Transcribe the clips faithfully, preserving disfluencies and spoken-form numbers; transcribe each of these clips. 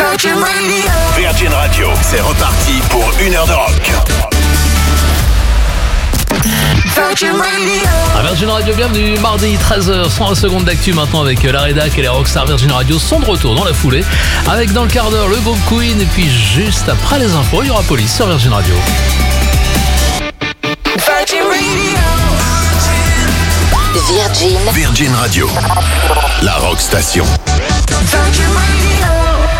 Virgin Radio. Virgin Radio, c'est reparti pour une heure de rock. Virgin Radio. À Virgin Radio, bienvenue, mardi treize heures, cent vingt secondes d'actu maintenant avec la rédac et les rockstars. Virgin Radio sont de retour dans la foulée avec dans le quart d'heure le groupe Queen et puis juste après les infos, il y aura Police sur Virgin Radio. Virgin Radio. Virgin. Virgin Radio, la rock station. Virgin Radio.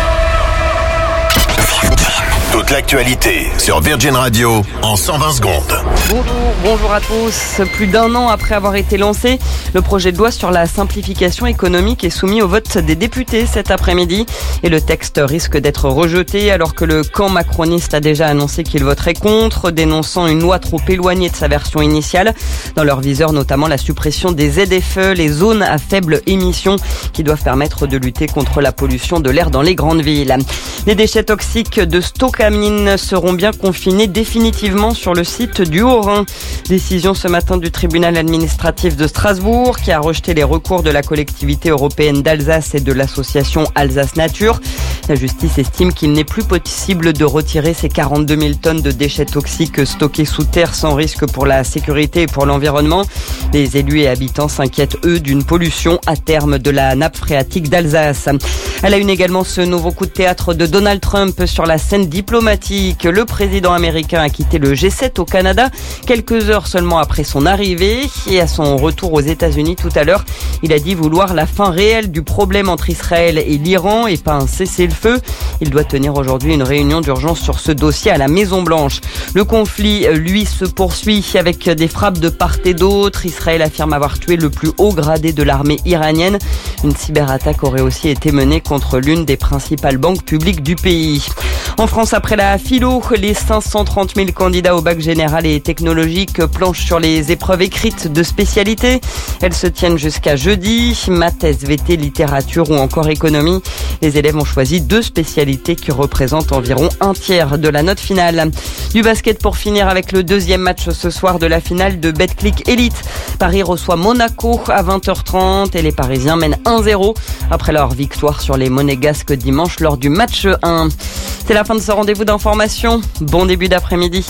Toute l'actualité sur Virgin Radio en cent vingt secondes. Bonjour, bonjour à tous. Plus d'un an après avoir été lancé, le projet de loi sur la simplification économique est soumis au vote des députés cet après-midi. Et le texte risque d'être rejeté alors que le camp macroniste a déjà annoncé qu'il voterait contre, dénonçant une loi trop éloignée de sa version initiale. Dans leur viseur notamment la suppression des Z F E, les zones à faible émission, qui doivent permettre de lutter contre la pollution de l'air dans les grandes villes. Les déchets toxiques de Stocamine seront bien confinés définitivement sur le site du Haut-Rhin. Décision ce matin du tribunal administratif de Strasbourg qui a rejeté les recours de la collectivité européenne d'Alsace et de l'association Alsace Nature. La justice estime qu'il n'est plus possible de retirer ces quarante-deux mille tonnes de déchets toxiques stockés sous terre sans risque pour la sécurité et pour l'environnement. Les élus et habitants s'inquiètent, eux, d'une pollution à terme de la nappe phréatique d'Alsace. À la une également, ce nouveau coup de théâtre de Donald Trump sur la scène diplomatique. Le président américain a quitté le G sept au Canada quelques heures seulement après son arrivée. Et à son retour aux États-Unis tout à l'heure, il a dit vouloir la fin réelle du problème entre Israël et l'Iran et pas un cessez-le-feu. Il doit tenir aujourd'hui une réunion d'urgence sur ce dossier à la Maison-Blanche. Le conflit, lui, se poursuit avec des frappes de part et d'autre. Israël affirme avoir tué le plus haut gradé de l'armée iranienne. Une cyberattaque aurait aussi été menée contre l'une des principales banques publiques du pays. En France, après la philo, les cinq cent trente mille candidats au bac général et technologique planchent sur les épreuves écrites de spécialité. Elles se tiennent jusqu'à jeudi. Maths, S V T, littérature ou encore économie. Les élèves ont choisi deux spécialités qui représentent environ un tiers de la note finale. Du basket pour finir avec le deuxième match ce soir de la finale de Betclic Elite. Paris reçoit Monaco à vingt heures trente et les Parisiens mènent un zéro après leur victoire sur les Monégasques dimanche lors du match un. C'est la fin de ce rendez-vous d'information. Bon début d'après-midi.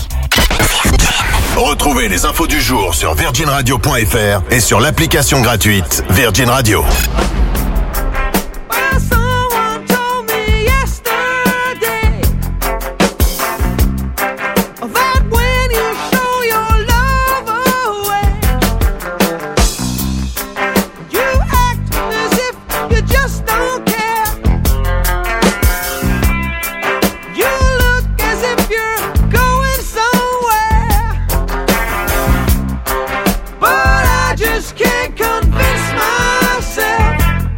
Retrouvez les infos du jour sur virgin radio point f r et sur l'application gratuite Virgin Radio. Can't convince myself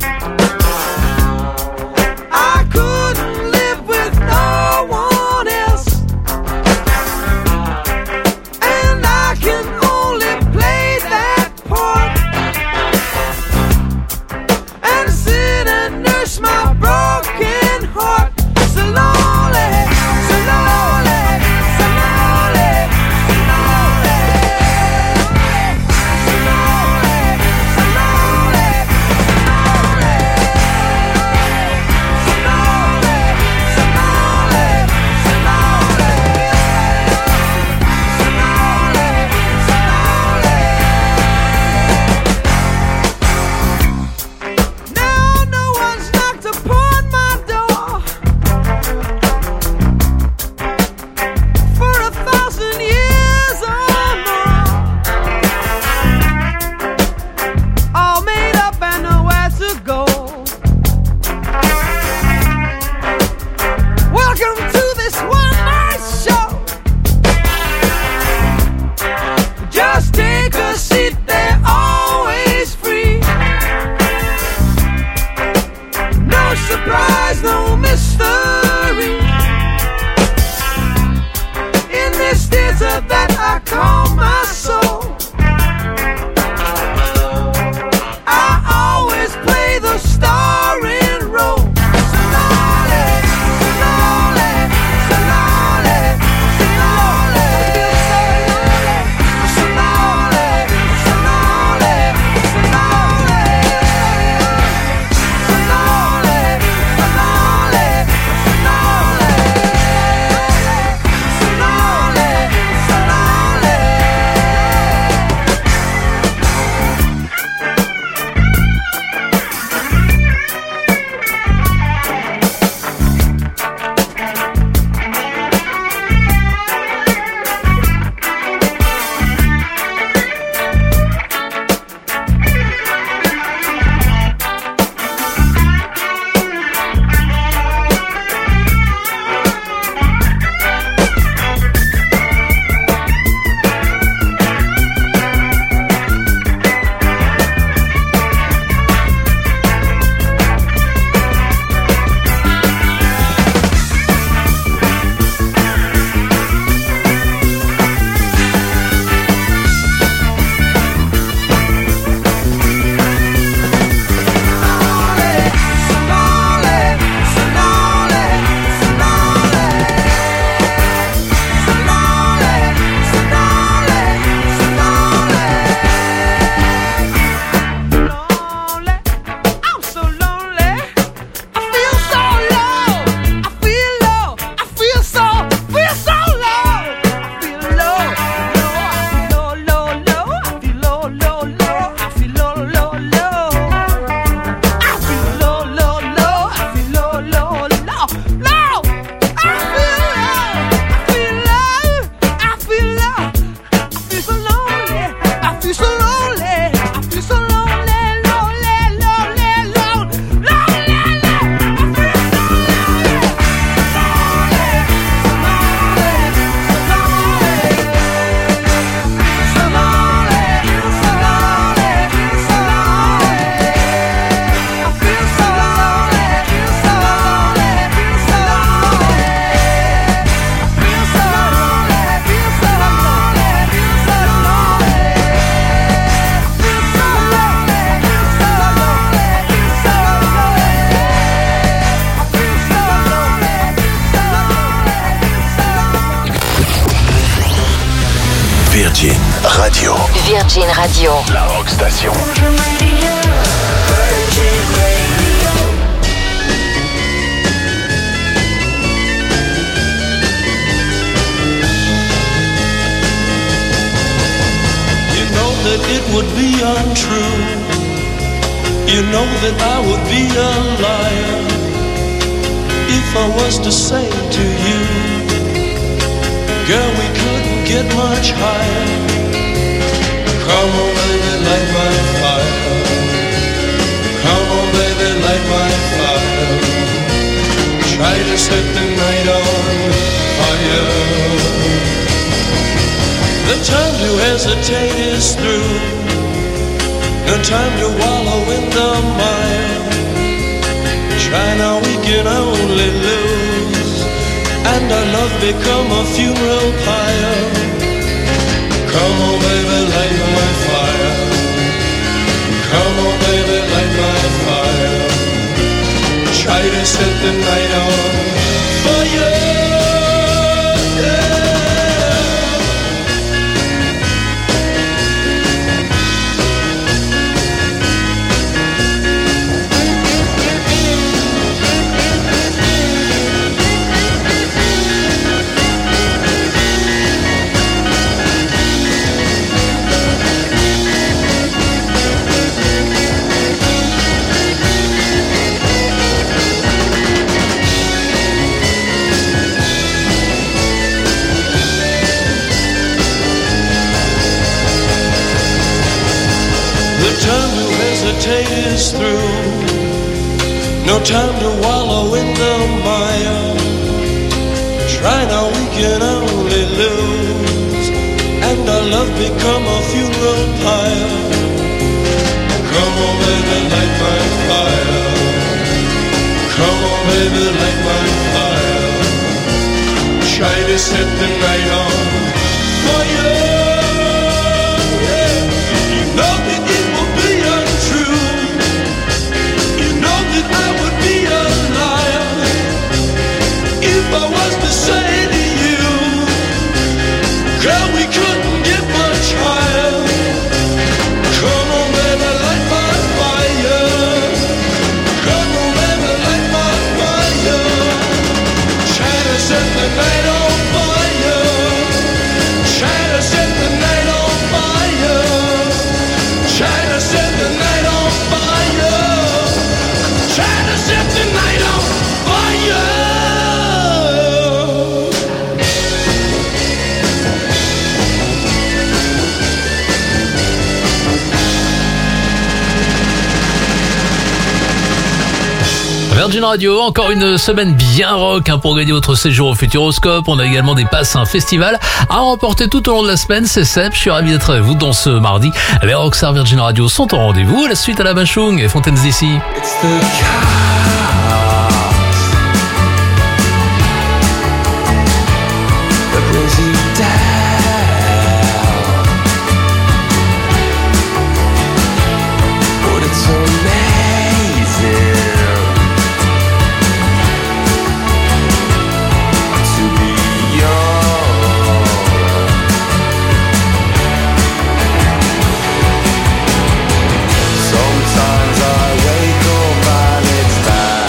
Virgin Radio. Virgin Radio. La Rock Station. You know that it would be untrue. You know that I would be a liar if I was to say to you, girl, we couldn't get much higher. Come on, baby, light my fire. Come on, baby, light my fire. Try to set the night on fire. The time to hesitate is through. No time to wallow in the mire. Try now, we can only lose, and our love become a funeral pyre. Come on, baby, light my fire. Come on, baby, light my fire. Try to set the night on fire. Yeah. Time to hesitate is through. No time to wallow in the mire. Try now, we can only lose, and our love become a funeral pyre. Come on, baby, light my fire. Come on, baby, light my fire. Try to set the night on fire. I would be a liar if I was to say to you, girl, we couldn't get much higher. Come on, baby, light my fire. Come on, baby, light my fire. Try to set the night on fire. Try to set the night on fire. Try to set the night on fire. Try to set the night on fire. Virgin Radio, encore une semaine bien rock hein, pour gagner votre séjour au Futuroscope. On a également des passes à un festival à remporter tout au long de la semaine. C'est Seb, je suis ravi d'être avec vous dans ce mardi. Les Rockstars Virgin Radio sont au rendez-vous. La suite à la Bachung et Fontaines D C. Sometimes I wake up and it's time.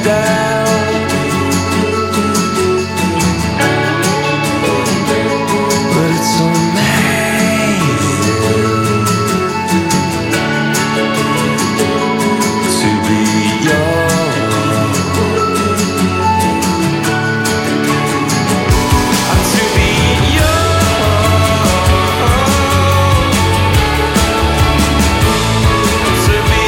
down. But it's amazing to be yours, to be yours, to be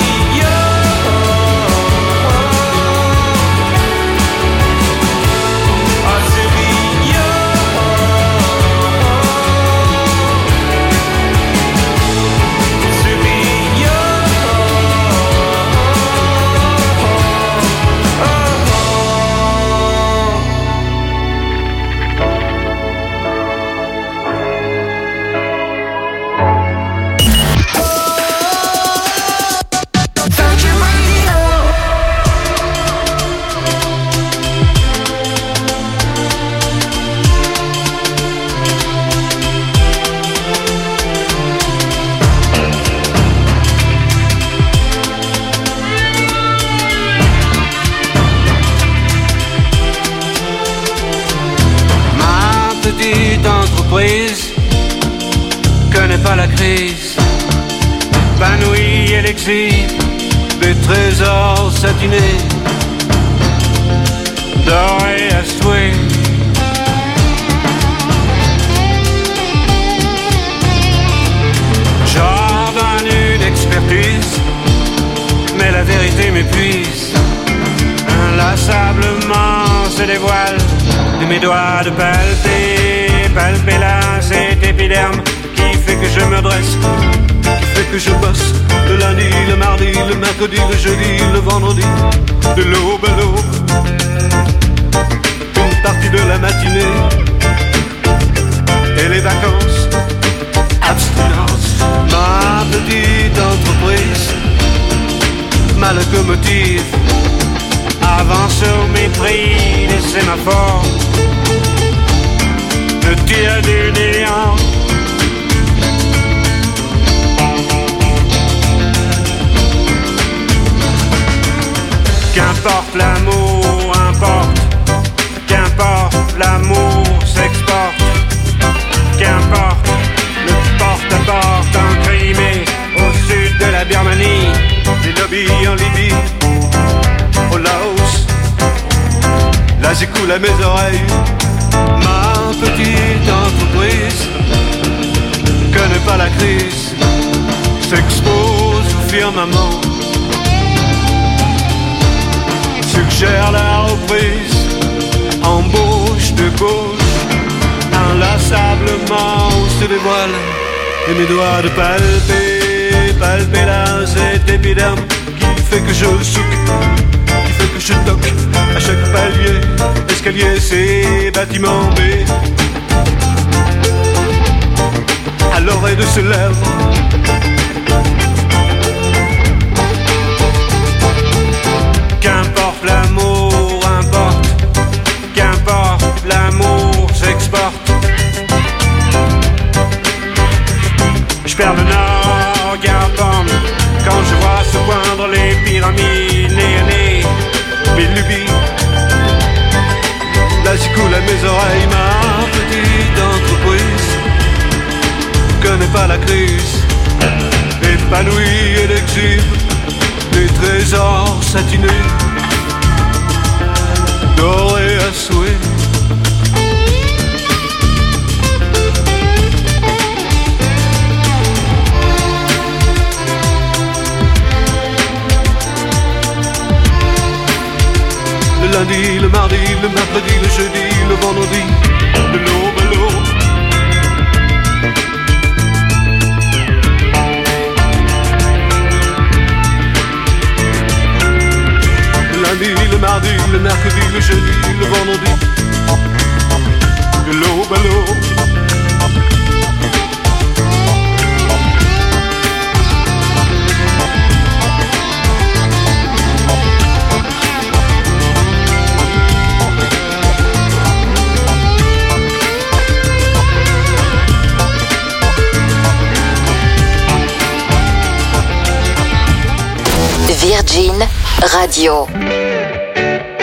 Virgin Radio. Ma petite entreprise connaît pas la crise, épanouie et l'exil des trésors satinés, dorés à souhait. J'ordonne une expertise, mais la vérité m'épuise. Inlassablement se dévoile de mes doigts de palper, palper là cet épiderme qui fait que je me dresse, qui fait que je bosse le lundi, le mardi, le mercredi, le jeudi, le vendredi, de l'aube à l'aube, une partie de la matinée et les vacances, abstinence. Ma petite entreprise, ma locomotive avance au mépris des sémaphores, me tire du néant. Qu'importe l'amour, importe, qu'importe l'amour s'exporte, qu'importe le porte-à-porte en Crimée, au sud de la Birmanie, des lobbies en Libye, au Laos, là j'écoule à mes oreilles. Ma petite entreprise connaît pas la crise, s'expose au firmament, suggère la reprise, embauche de gauche, inlassablement se dévoile, et mes doigts de palper, palper là cet épiderme qui fait que je souque, qui fait que je toque à chaque palier, escalier, c'est bâtiment B. À l'oreille de ses lèvres, qu'importe l'amour, importe, qu'importe l'amour s'exporte. Je perds le nord, Garpam, quand je vois se poindre les pyramides, nez à nez, mes lubies. Là j'écoule à mes oreilles, ma petite entreprise connaît pas la crise, épanouie et l'exhibe des trésors satinés, dorés à souhait. Le lundi, le mardi, le mercredi, le jeudi, le vendredi, de l'aube à l'aube. Le lundi, le mardi, le mercredi, le jeudi, le vendredi, de l'aube à l'aube. Virgin Radio.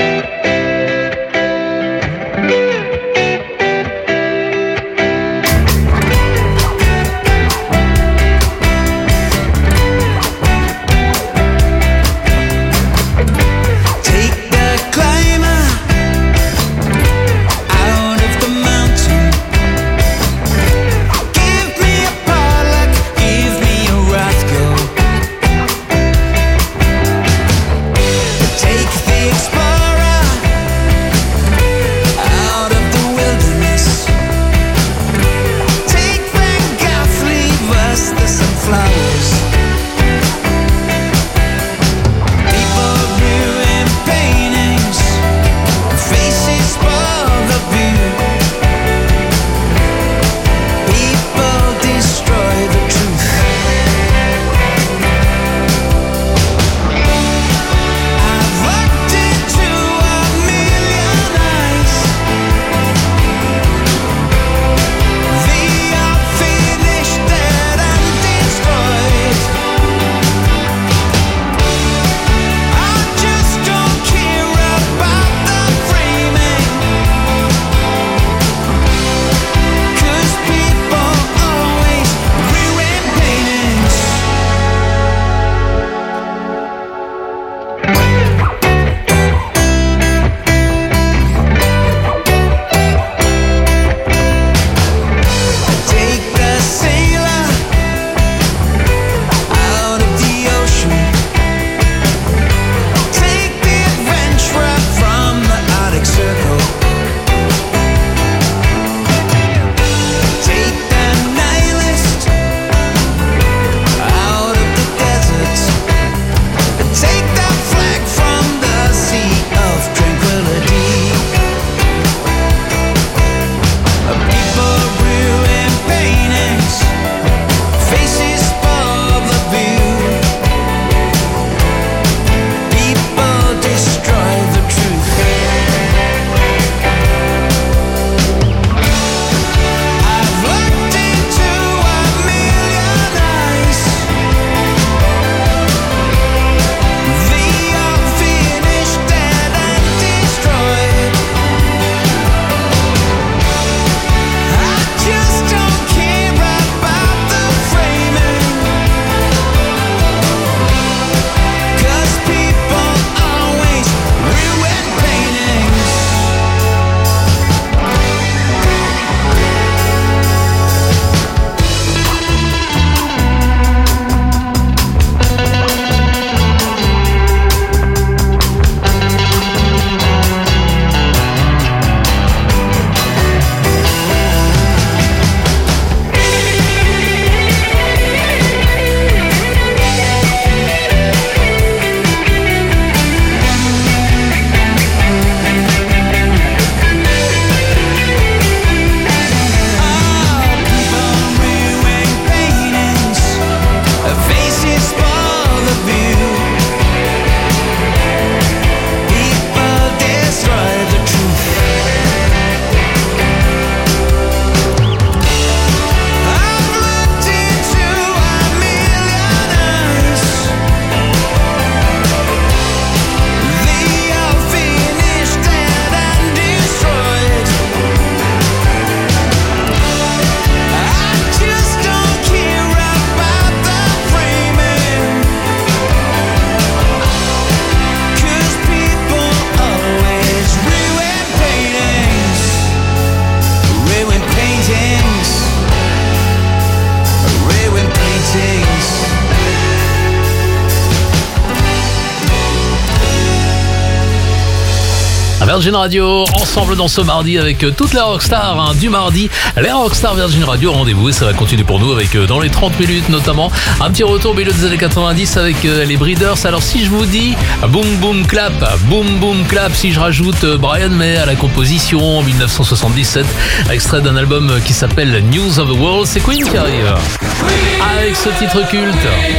Virgin Radio, ensemble dans ce mardi avec euh, toutes les rockstars hein, du mardi. Les rockstars Virgin Radio, rendez-vous et ça va continuer pour nous avec euh, dans les trente minutes notamment un petit retour au milieu des années quatre-vingt-dix avec euh, les Breeders. Alors si je vous dis boom boom clap, boom boom clap, si je rajoute euh, Brian May à la composition en dix-neuf cent soixante-dix-sept, extrait d'un album qui s'appelle News of the World, c'est Queen qui arrive avec ce titre culte.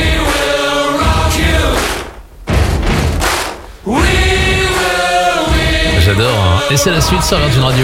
J'adore, hein. Et c'est la suite sur Virgin Radio.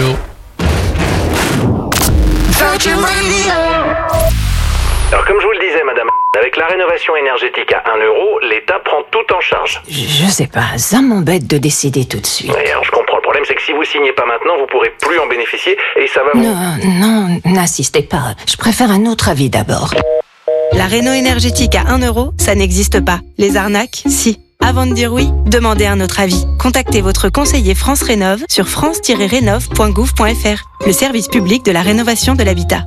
Virgin Radio. Alors comme je vous le disais madame, avec la rénovation énergétique à un euro, l'État prend tout en charge. Je, je sais pas, ça m'embête de décider tout de suite. Et alors je comprends, le problème c'est que si vous signez pas maintenant, vous pourrez plus en bénéficier et ça va vous... Non, non, n'insistez pas. Je préfère un autre avis d'abord. La réno énergétique à un euro, ça n'existe pas. Les arnaques, si. Avant de dire oui, demandez un autre avis. Contactez votre conseiller France Rénov sur france tiret rénov point gouv point f r, le service public de la rénovation de l'habitat.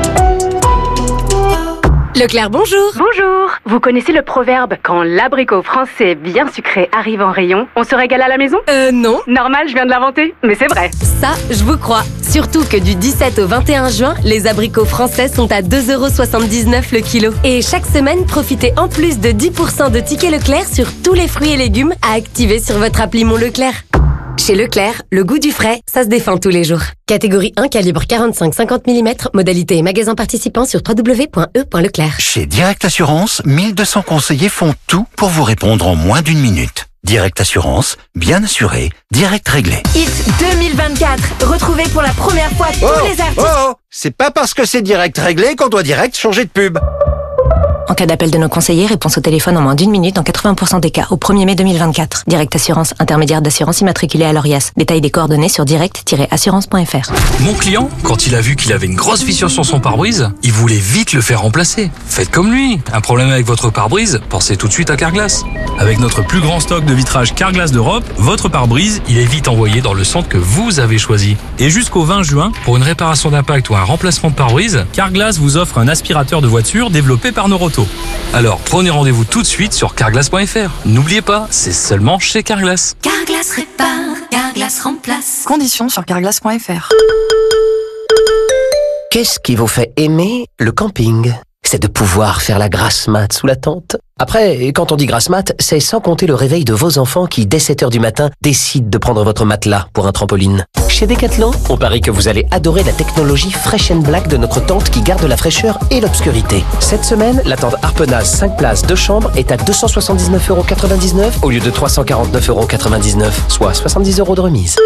Leclerc, bonjour. Bonjour. Vous connaissez le proverbe « Quand l'abricot français bien sucré arrive en rayon, on se régale à la maison » Euh, non. Normal, je viens de l'inventer, mais c'est vrai. Ça, je vous crois. Surtout que du dix-sept au vingt et un juin, les abricots français sont à deux euros soixante-dix-neuf le kilo. Et chaque semaine, profitez en plus de dix pour cent de tickets Leclerc sur tous les fruits et légumes à activer sur votre appli Mon Leclerc. Chez Leclerc, le goût du frais, ça se défend tous les jours. Catégorie un, calibre quarante-cinq à cinquante millimètres, modalité et magasin participant sur w w w point e point leclerc. Chez Direct Assurance, mille deux cents conseillers font tout pour vous répondre en moins d'une minute. Direct Assurance, bien assuré, direct réglé. Hit deux mille vingt-quatre, retrouvez pour la première fois tous Oh, les artistes. oh, oh, c'est pas parce que c'est direct réglé qu'on doit direct changer de pub. En cas d'appel de nos conseillers, réponse au téléphone en moins d'une minute dans quatre-vingts pour cent des cas au premier mai deux mille vingt-quatre. Direct Assurance, intermédiaire d'assurance immatriculée à l'Orias. Détail des coordonnées sur direct tiret assurance point f r. Mon client, quand il a vu qu'il avait une grosse fissure sur son pare-brise, il voulait vite le faire remplacer. Faites comme lui. Un problème avec votre pare-brise, pensez tout de suite à Carglass. Avec notre plus grand stock de vitrage Carglass d'Europe, votre pare-brise, il est vite envoyé dans le centre que vous avez choisi. Et jusqu'au vingt juin, pour une réparation d'impact ou un remplacement de pare-brise, Carglass vous offre un aspirateur de voiture développé par Noroto. Alors prenez rendez-vous tout de suite sur carglass point f r. N'oubliez pas, c'est seulement chez Carglass. Carglass répare, Carglass remplace. Conditions sur carglass point f r. Qu'est-ce qui vous fait aimer le camping ? C'est de pouvoir faire la grasse mat sous la tente. Après, quand on dit grasse mat, c'est sans compter le réveil de vos enfants qui, dès sept heures du matin, décident de prendre votre matelas pour un trampoline. Chez Decathlon, on parie que vous allez adorer la technologie Fresh and Black de notre tente qui garde la fraîcheur et l'obscurité. Cette semaine, la tente Harpenaz cinq places deux chambres est à deux cent soixante-dix-neuf euros quatre-vingt-dix-neuf au lieu de trois cent quarante-neuf euros quatre-vingt-dix-neuf, soit soixante-dix euros de remise.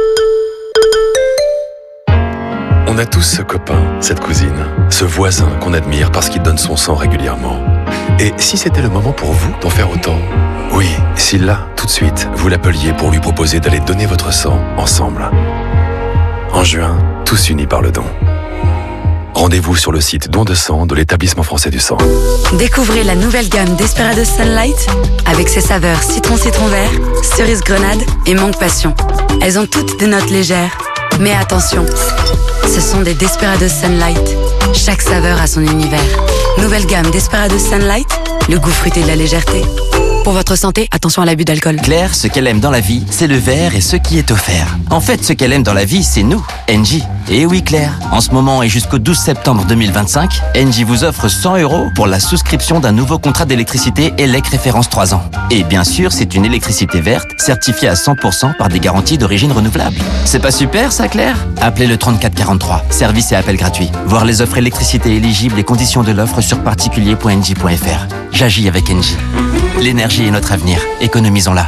On a tous ce copain, cette cousine, ce voisin qu'on admire parce qu'il donne son sang régulièrement. Et si c'était le moment pour vous d'en faire autant ? Oui, si là, tout de suite, vous l'appeliez pour lui proposer d'aller donner votre sang ensemble. En juin, tous unis par le don. Rendez-vous sur le site Don de sang de l'Établissement français du sang. Découvrez la nouvelle gamme Desperados Sunlight avec ses saveurs citron citron vert, cerise grenade et mangue passion. Elles ont toutes des notes légères. Mais attention, ce sont des Desperados Sunlight. Chaque saveur a son univers. Nouvelle gamme Desperados Sunlight, le goût fruité de la légèreté. Pour votre santé, attention à l'abus d'alcool. Claire, ce qu'elle aime dans la vie, c'est le verre et ce qui est offert. En fait, ce qu'elle aime dans la vie, c'est nous, Engie. Et oui Claire, en ce moment et jusqu'au douze septembre deux mille vingt-cinq, Engie vous offre cent euros pour la souscription d'un nouveau contrat d'électricité E L E C référence trois ans. Et bien sûr, c'est une électricité verte, certifiée à cent pour cent par des garanties d'origine renouvelable. C'est pas super ça Claire ? Appelez le trente-quatre quarante-trois, service et appel gratuit. Voir les offres électricité éligibles et conditions de l'offre sur particulier point engie point f r. J'agis avec Engie. L'énergie est notre avenir, économisons-la.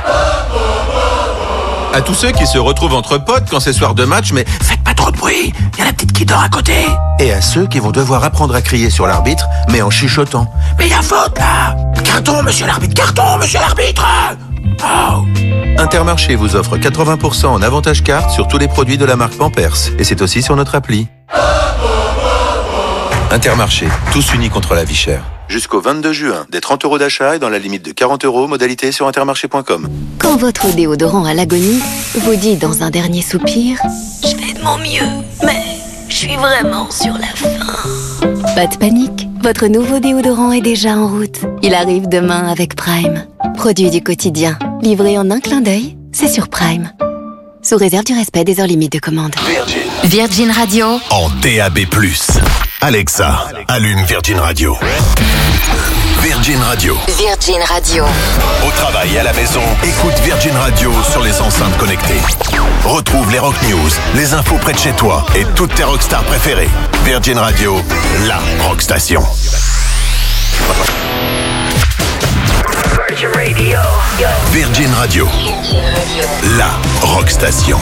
À tous ceux qui se retrouvent entre potes quand c'est soir de match, mais faites pas trop de bruit, il y a la petite qui dort à côté. Et à ceux qui vont devoir apprendre à crier sur l'arbitre, mais en chuchotant. Mais il y a faute là. Carton, monsieur l'arbitre, carton, monsieur l'arbitre. Oh. Intermarché vous offre quatre-vingts pour cent en avantage carte sur tous les produits de la marque Pampers. Et c'est aussi sur notre appli. Intermarché, tous unis contre la vie chère. Jusqu'au vingt-deux juin, des trente euros d'achat et dans la limite de quarante euros, modalité sur intermarché point com. Quand votre déodorant à l'agonie vous dit dans un dernier soupir « Je fais de mon mieux, mais je suis vraiment sur la fin ». Pas de panique, votre nouveau déodorant est déjà en route. Il arrive demain avec Prime. Produit du quotidien, livré en un clin d'œil, c'est sur Prime. sous réserve du respect des heures limites de commande. Virgin. Virgin Radio. En D A B plus. Alexa, allume Virgin Radio. Virgin Radio. Virgin Radio. Au travail et à la maison, écoute Virgin Radio sur les enceintes connectées. Retrouve les rock news, les infos près de chez toi et toutes tes rockstars préférées. Virgin Radio, la rock station. Virgin Radio. Virgin Radio, la rock station.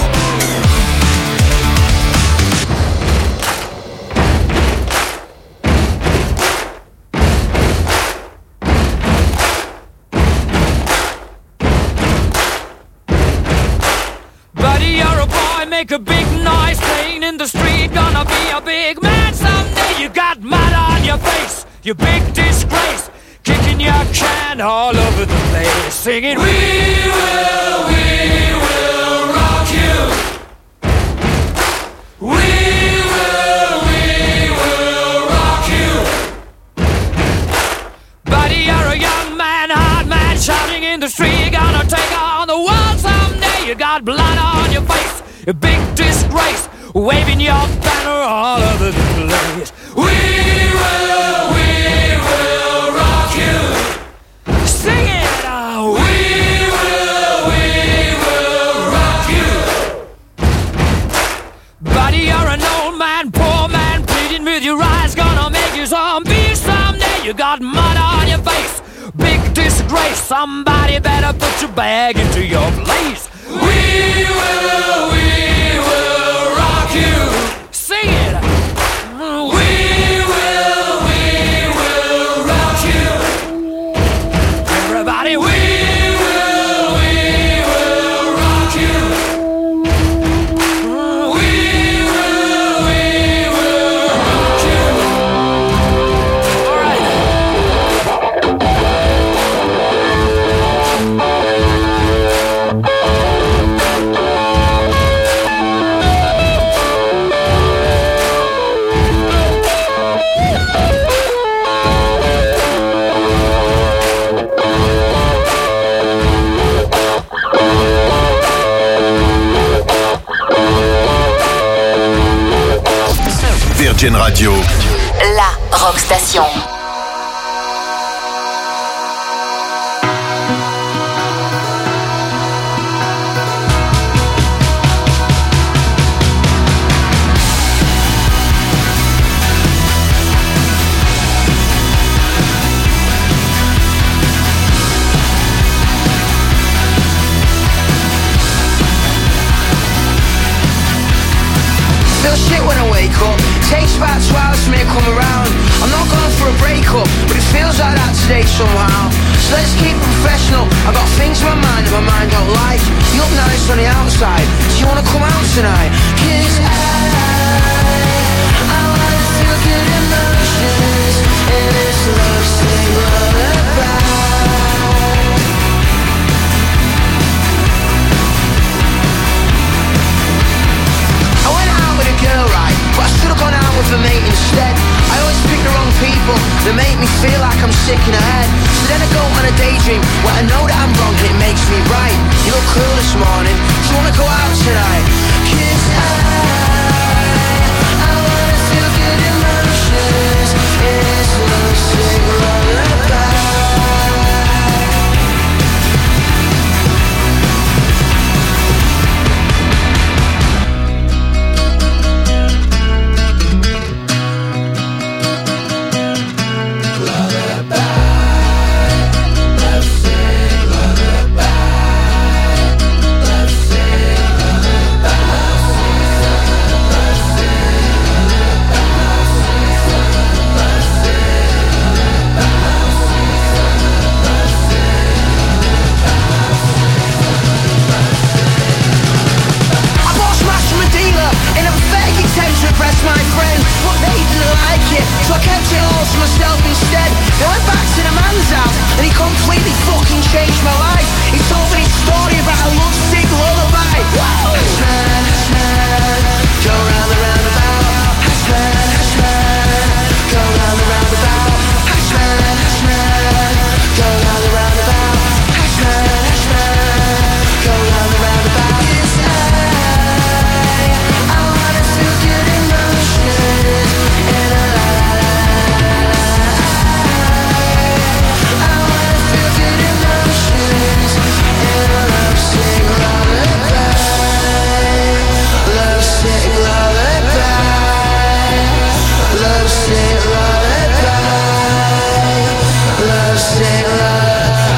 Buddy, you're a boy, make a big noise, playing in the street, gonna be a big man someday. You got mud on your face, you big disgrace, kicking your can all over the place, singing, we will, we will rock you. We will, we will rock you. Buddy, you're a young man, hard man, shouting in the street, you're gonna take on the world someday. You got blood on your face, a big disgrace, waving your banner all over the place. We will, we will rock you. Sing it now. We will, we will rock you. Buddy, you're an old man, poor man, pleading with your eyes, gonna make you zombie someday. You got mud on your face, big disgrace. Somebody better put your bag into your place. We will, we will rock you. Sing it. We will, we will rock you. Everybody, we will, we will rock you. We will, we will rock you. All right. Virgin Radio, La rock station. Feel shit when I wake up. Takes about two hours for me to come around. I'm not going for a breakup, but it feels like that today somehow. So let's keep it professional. I got things in my mind that my mind don't like. You look nice on the outside, so you wanna come out tonight? 'Cause I, I wanna feel good emotions in this love sing lullaby. I went out with a girl, right, but I should have gone out with a mate instead. I always pick the wrong people that make me feel like I'm sick in the head. So then I go on a daydream where I know that I'm wrong and it makes me right. You look cool this morning, do you wanna go out tonight? 'Cause I, I wanna feel good emotions in this love sing lullaby.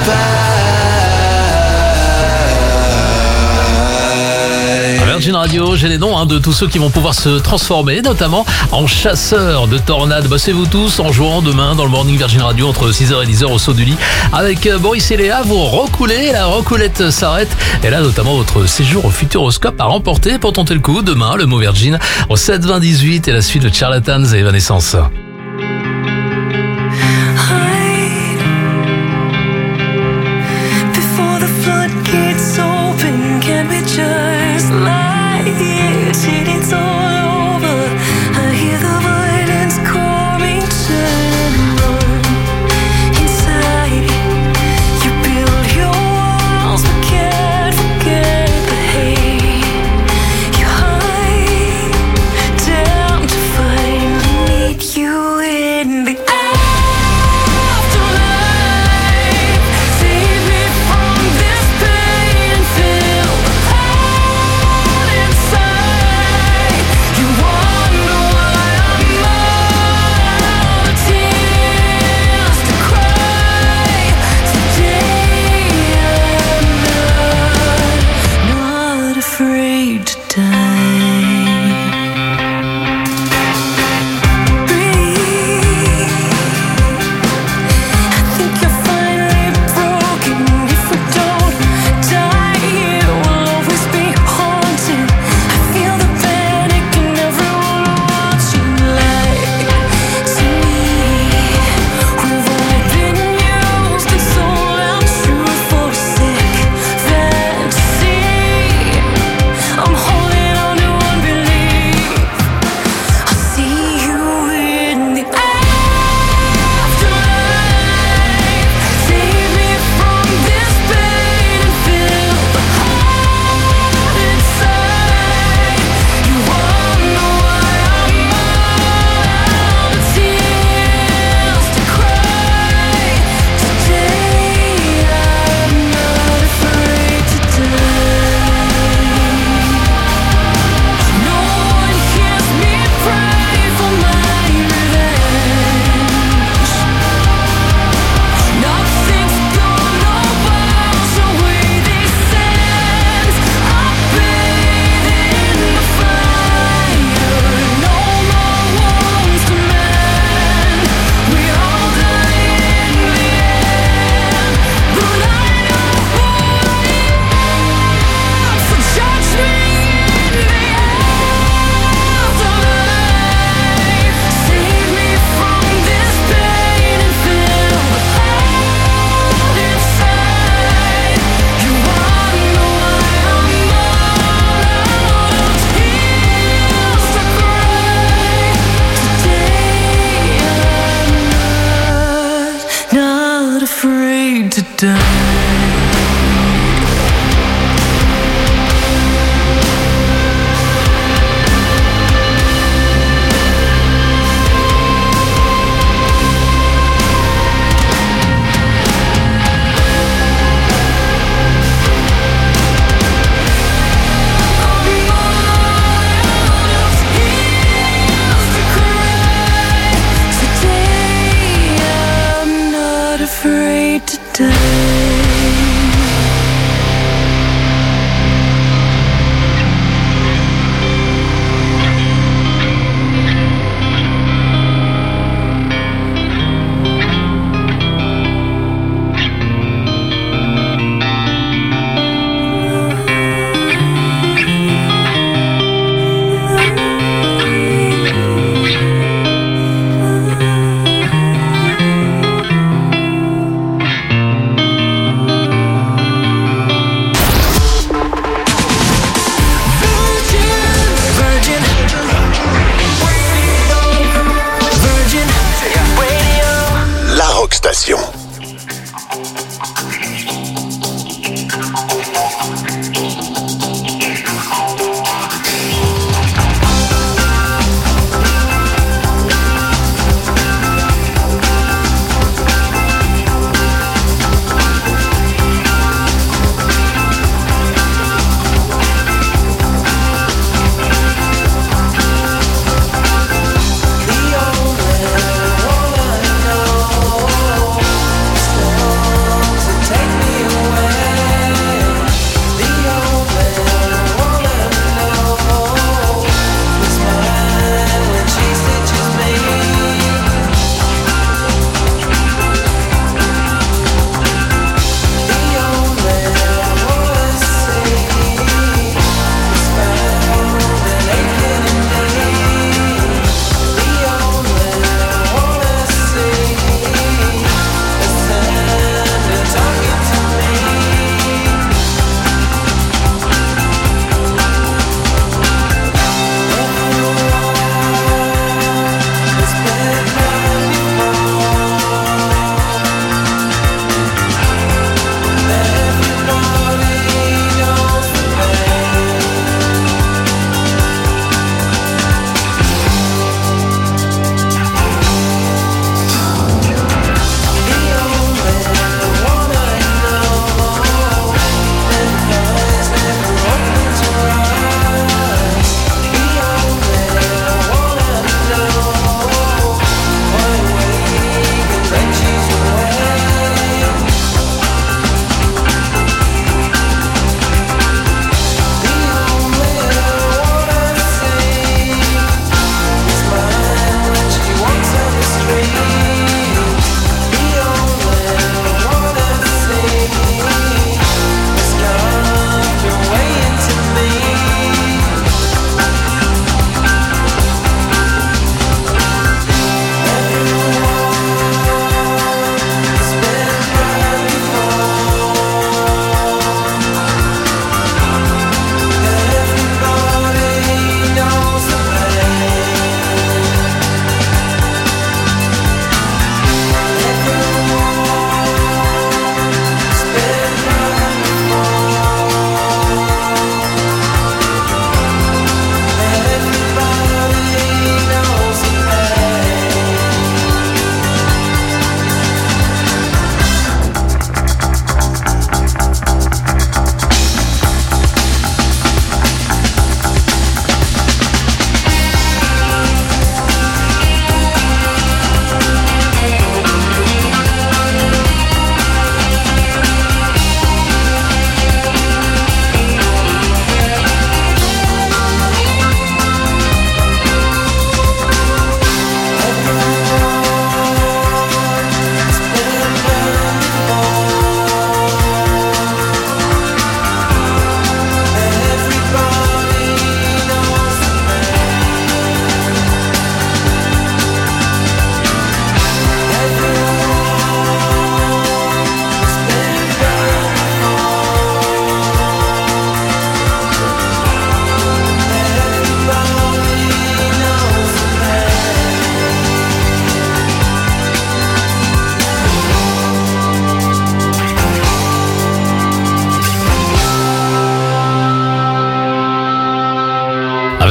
Virgin Radio, j'ai les noms hein, de tous ceux qui vont pouvoir se transformer, notamment en chasseurs de tornades. Bossez-vous tous en jouant demain dans le Morning Virgin Radio entre six heures et dix heures au saut du lit. Avec Boris et Léa, vous recoulez, la recoulette s'arrête. Et là, notamment, votre séjour au Futuroscope à remporter pour tenter le coup. Demain, le mot Virgin au sept vingt dix-huit et la suite de Charlatans et Evanescence.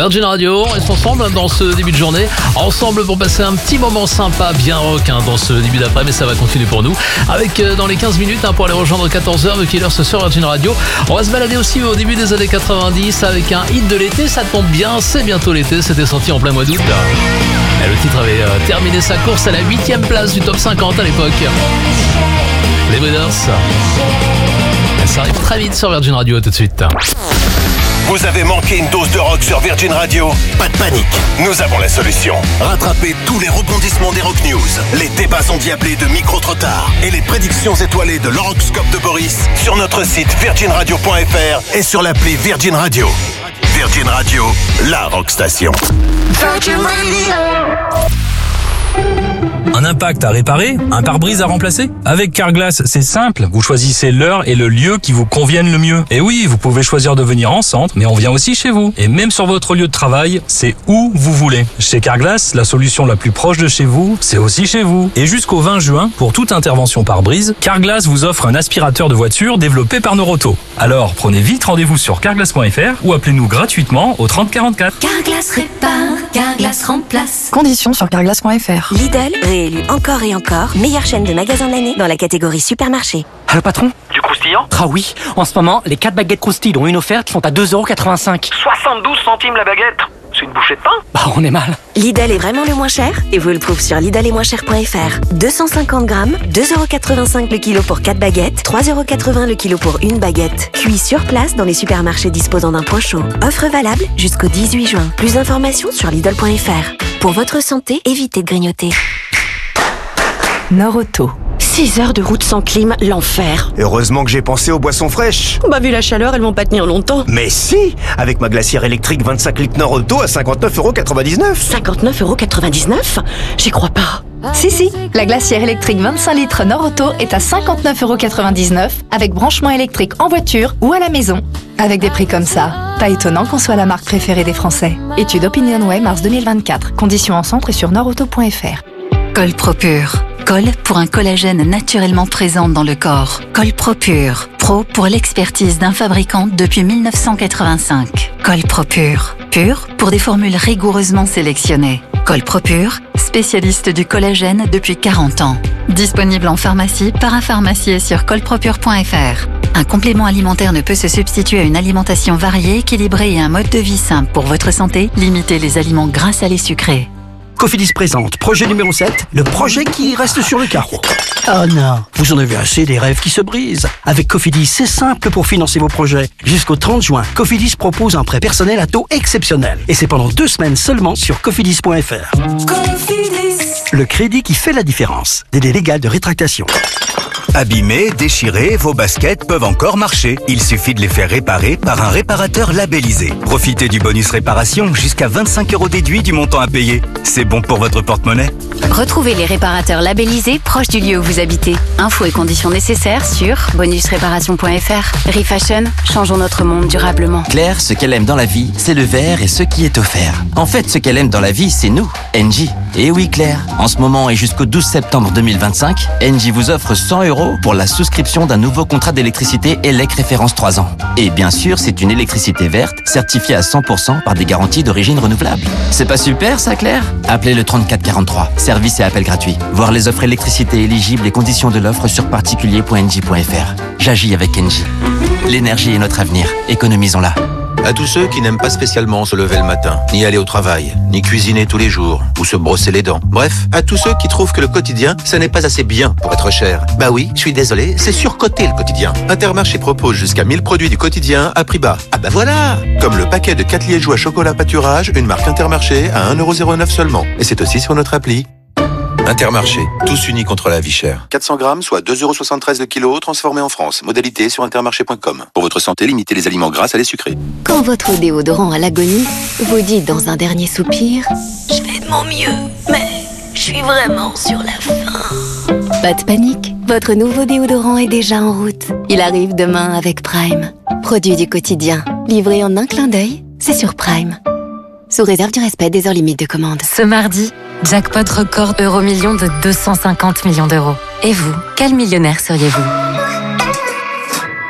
Virgin Radio, on reste ensemble dans ce début de journée. Ensemble pour passer un petit moment sympa, bien rock hein, dans ce début d'après, mais ça va continuer pour nous. Avec euh, dans les quinze minutes hein, pour aller rejoindre quatorze heures, The Killers sur Virgin Radio. On va se balader aussi au début des années quatre-vingt-dix avec un hit de l'été. Ça tombe bien, c'est bientôt l'été, c'était sorti en plein mois d'août. Et le titre avait euh, terminé sa course à la huitième place du top cinquante à l'époque. Les Breeders. Ça arrive très vite sur Virgin Radio, tout de suite. Vous avez manqué une dose de rock sur Virgin Radio? Pas de panique, nous avons la solution. Rattrapez tous les rebondissements des Rock News, les débats endiablés de Micro Trottard et les prédictions étoilées de l'horoscope de Boris sur notre site virgin radio point f r et sur l'appli Virgin Radio. Virgin Radio, la rock station. Virgin Radio. Un impact à réparer, un pare-brise à remplacer? Avec Carglass, c'est simple. Vous choisissez l'heure et le lieu qui vous conviennent le mieux. Et oui, vous pouvez choisir de venir en centre, mais on vient aussi chez vous. Et même sur votre lieu de travail, c'est où vous voulez. Chez Carglass, la solution la plus proche de chez vous, c'est aussi chez vous. Et jusqu'au vingt juin, pour toute intervention pare-brise, Carglass vous offre un aspirateur de voiture développé par Noroto. Alors, prenez vite rendez-vous sur carglass point f r ou appelez-nous gratuitement au trente quarante-quatre. Carglass répare, Carglass remplace. Conditions sur carglass point f r. Lidl, réélu encore et encore, meilleure chaîne de magasins de l'année dans la catégorie supermarché. Allô patron? Du croustillant? Ah oui, en ce moment, les quatre baguettes croustilles dont une offerte sont à deux euros quatre-vingt-cinq. soixante-douze centimes la baguette? C'est une bouchée de pain? Bah on est mal. Lidl est vraiment le moins cher et vous le trouvez sur lidl et moins cher point f r. deux cent cinquante grammes, deux euros quatre-vingt-cinq le kilo pour quatre baguettes, trois euros quatre-vingts le kilo pour une baguette. Cuit sur place dans les supermarchés disposant d'un point chaud. Offre valable jusqu'au dix-huit juin. Plus d'informations sur lidl point f r. Pour votre santé, évitez de grignoter. Noroto. six heures de route sans clim, l'enfer. Heureusement que j'ai pensé aux boissons fraîches. Bah vu la chaleur, elles vont pas tenir longtemps. Mais si, avec ma glacière électrique vingt-cinq litres Noroto à cinquante-neuf euros quatre-vingt-dix-neuf. cinquante-neuf euros quatre-vingt-dix-neuf? J'y crois pas. Si, si, la glacière électrique vingt-cinq litres Noroto est à cinquante-neuf euros quatre-vingt-dix-neuf avec branchement électrique en voiture ou à la maison. Avec des prix comme ça, pas étonnant qu'on soit la marque préférée des Français. Étude OpinionWay mars deux mille vingt-quatre. Conditions en centre et sur noroto point f r. Colpropure. Col pour un collagène naturellement présent dans le corps. Colpropure. Pro pour l'expertise d'un fabricant depuis mille neuf cent quatre-vingt-cinq. Colpropure. Pur pour des formules rigoureusement sélectionnées. Colpropure, spécialiste du collagène depuis quarante ans. Disponible en pharmacie, parapharmacie et sur colpropure point f r. Un complément alimentaire ne peut se substituer à une alimentation variée, équilibrée et un mode de vie simple pour votre santé. Limitez les aliments gras, salés, sucrés. Cofidis présente projet numéro sept, le projet qui reste sur le carreau. Oh non, vous en avez assez des rêves qui se brisent. Avec Cofidis, c'est simple pour financer vos projets. Jusqu'au trente juin, Cofidis propose un prêt personnel à taux exceptionnel. Et c'est pendant deux semaines seulement sur cofidis point f r. Cofidis. Le crédit qui fait la différence. Délai légal de rétractation. Abîmés, déchirés, vos baskets peuvent encore marcher. Il suffit de les faire réparer par un réparateur labellisé. Profitez du bonus réparation jusqu'à vingt-cinq euros déduits du montant à payer. C'est bon pour votre porte-monnaie. Retrouvez les réparateurs labellisés proches du lieu où vous habitez. Infos et conditions nécessaires sur bonus réparation point f r. Refashion, changeons notre monde durablement. Claire, ce qu'elle aime dans la vie, c'est le verre et ce qui est offert. En fait, ce qu'elle aime dans la vie, c'est nous, Engie. Et oui Claire, en ce moment et jusqu'au douze septembre deux mille vingt-cinq, Engie vous offre cent euros pour la souscription d'un nouveau contrat d'électricité E L E C référence trois ans. Et bien sûr, c'est une électricité verte, certifiée à cent pour cent par des garanties d'origine renouvelable. C'est pas super ça Claire? Appelez le trente-quatre quarante-trois. Service et appel gratuit. Voir les offres électricité éligibles et conditions de l'offre sur particulier point engie point f r. J'agis avec Engie. L'énergie est notre avenir. Économisons-la. À tous ceux qui n'aiment pas spécialement se lever le matin, ni aller au travail, ni cuisiner tous les jours, ou se brosser les dents. Bref, à tous ceux qui trouvent que le quotidien, ça n'est pas assez bien pour être cher. Bah oui, je suis désolé, c'est surcoté le quotidien. Intermarché propose jusqu'à mille produits du quotidien à prix bas. Ah bah voilà! Comme le paquet de quatre liégeois chocolat pâturage, une marque Intermarché à un euro zéro neuf seulement. Et c'est aussi sur notre appli. Intermarché, tous unis contre la vie chère. quatre cents grammes, soit deux euros soixante-treize le kilo, transformé en France. Modalité sur intermarché point com. Pour votre santé, limitez les aliments gras, salés, sucrés. Quand votre déodorant à l'agonie vous dit dans un dernier soupir « Je fais de mon mieux, mais je suis vraiment sur la fin ». Pas de panique, votre nouveau déodorant est déjà en route. Il arrive demain avec Prime. Produit du quotidien, livré en un clin d'œil, c'est sur Prime. Sous réserve du respect des heures limites de commande. Ce mardi, jackpot record euro-million de deux cent cinquante millions d'euros. Et vous, quel millionnaire seriez-vous ?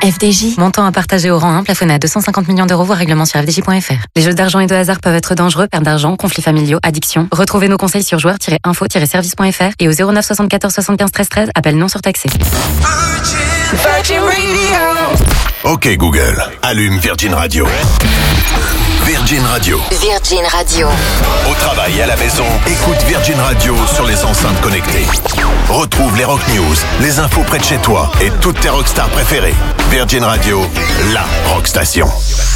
F D J. Montant à partager au rang un, plafonné à deux cent cinquante millions d'euros, voire règlement sur f d j point f r. Les jeux d'argent et de hasard peuvent être dangereux, perte d'argent, conflits familiaux, addiction. Retrouvez nos conseils sur joueurs tiret info tiret service point f r et au zéro neuf soixante-quatorze soixante-quinze treize treize, appel non surtaxé. Virgin Radio. Ok Google, allume Virgin Radio. Virgin Radio. Virgin Radio. Au travail et à la maison, écoute Virgin Radio sur les enceintes connectées. Retrouve les Rock News, les infos près de chez toi et toutes tes rockstars préférées. Virgin Radio, la rock station.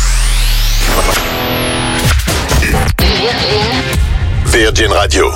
Virgin. Virgin Radio.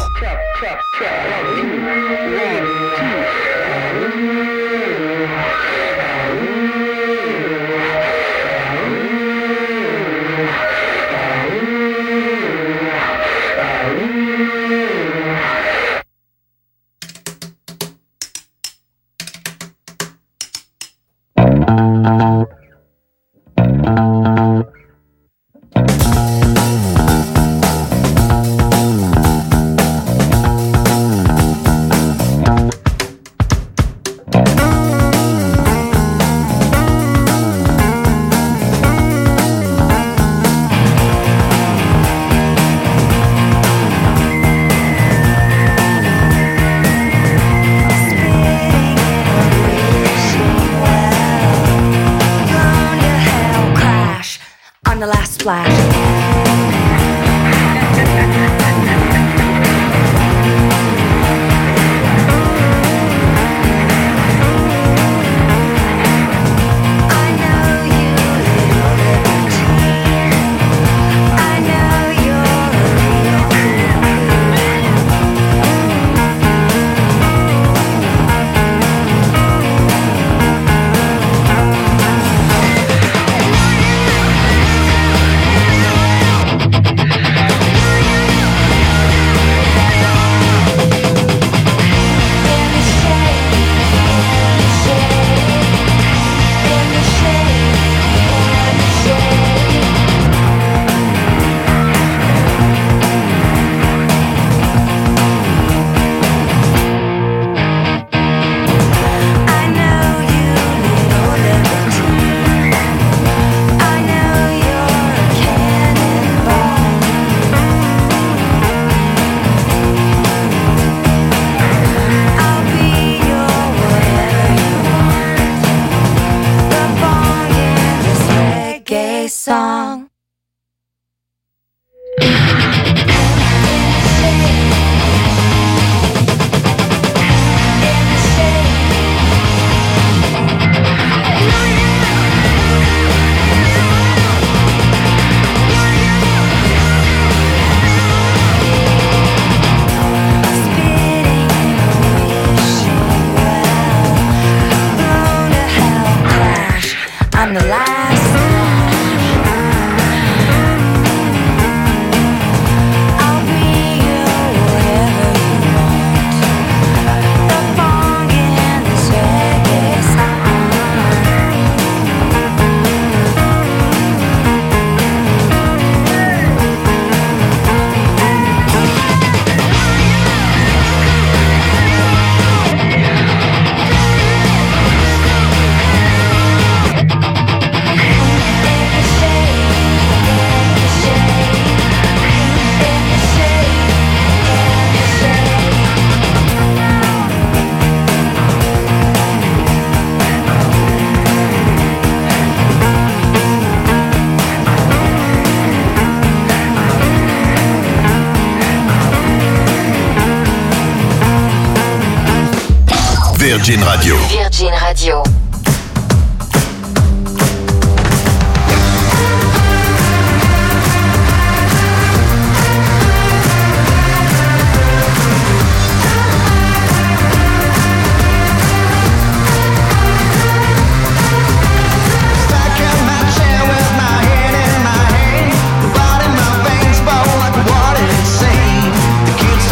Virgin Radio. Virgin Radio.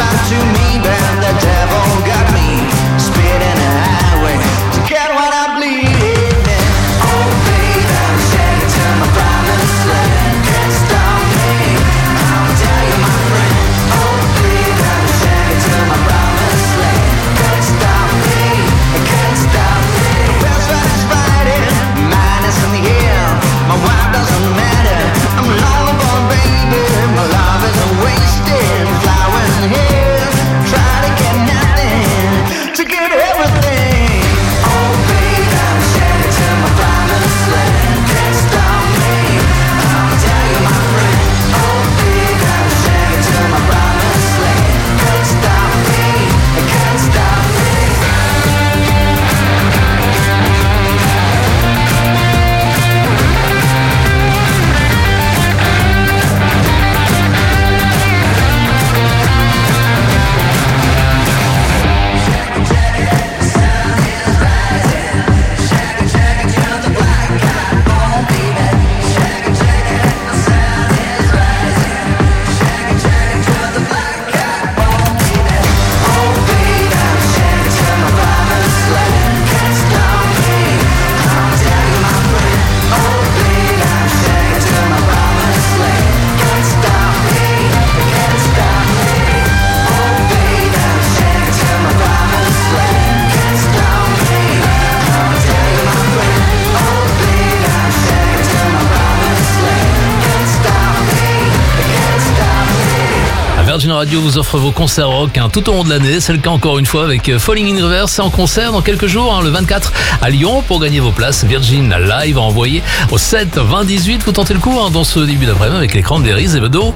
To me, then the devil got me spitting a highway to get what I bleed. Virgin Radio vous offre vos concerts rock hein, tout au long de l'année. C'est le cas encore une fois avec Falling in Reverse en concert dans quelques jours, hein, le vingt-quatre à Lyon. Pour gagner vos places, Virgin Live a envoyé au sept vingt dix-huit. Vous tentez le coup hein, dans ce début d'après-midi avec les Cranberries et Bedo.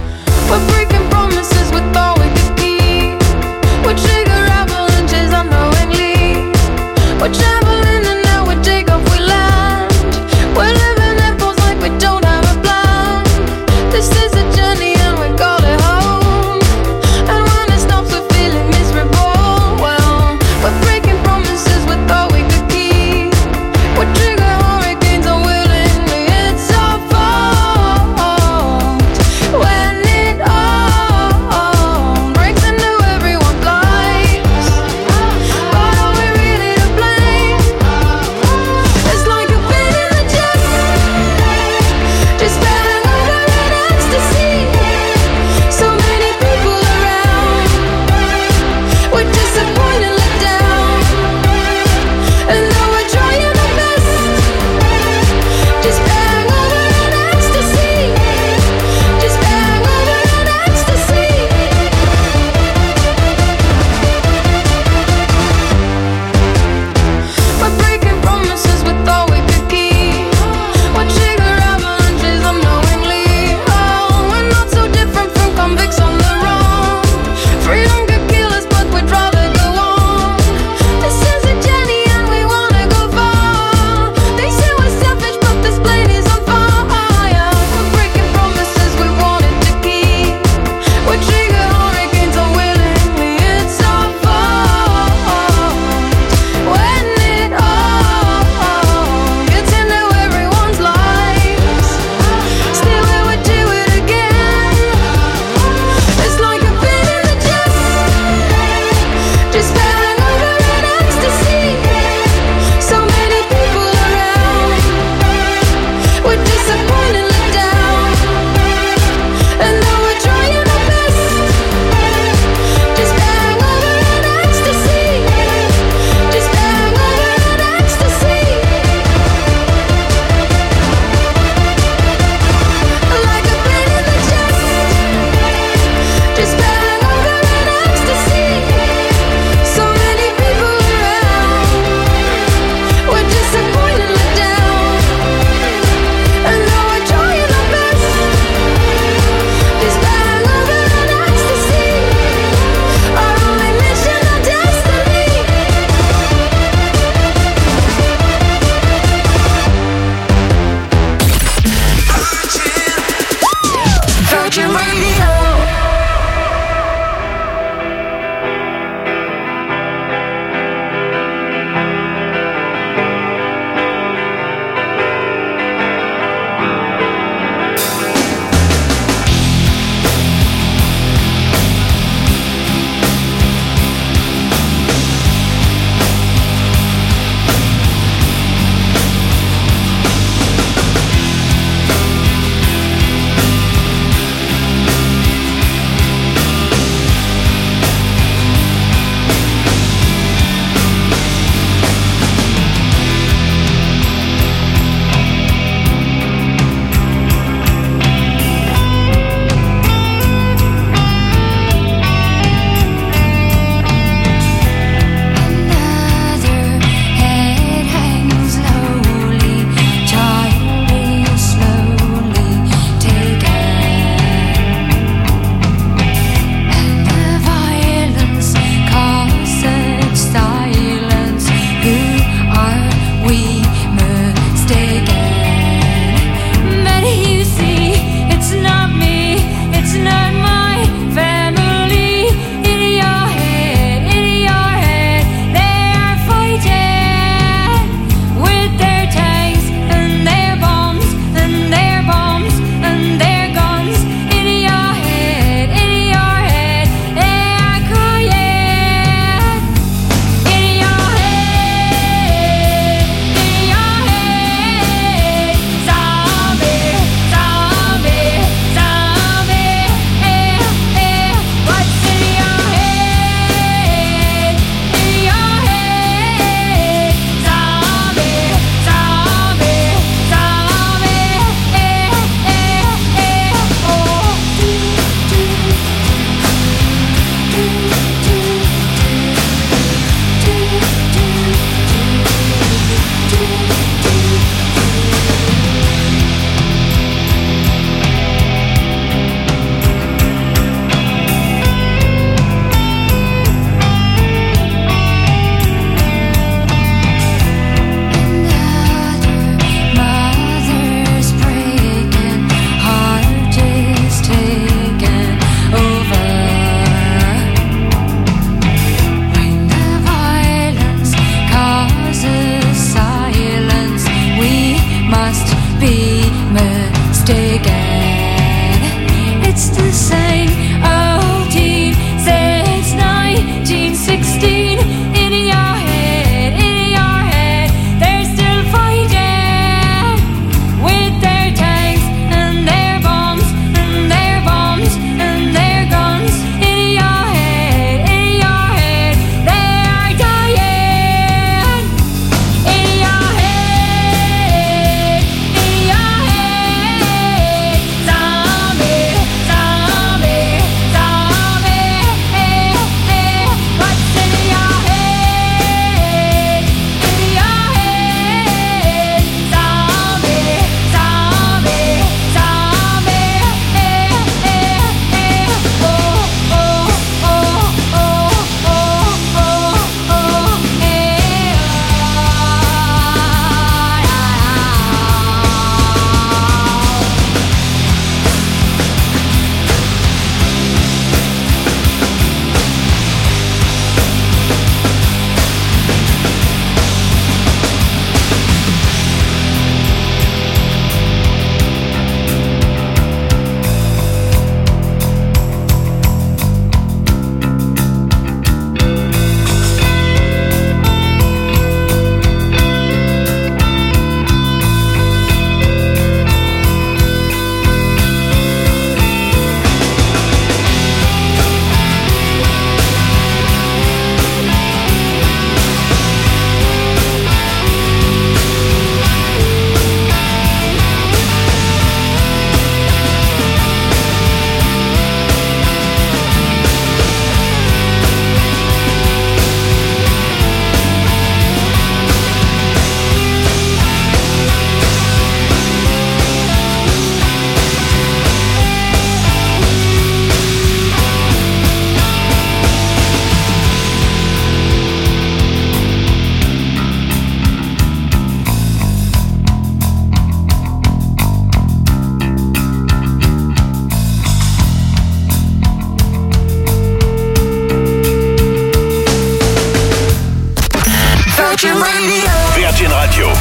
Virgin Radio.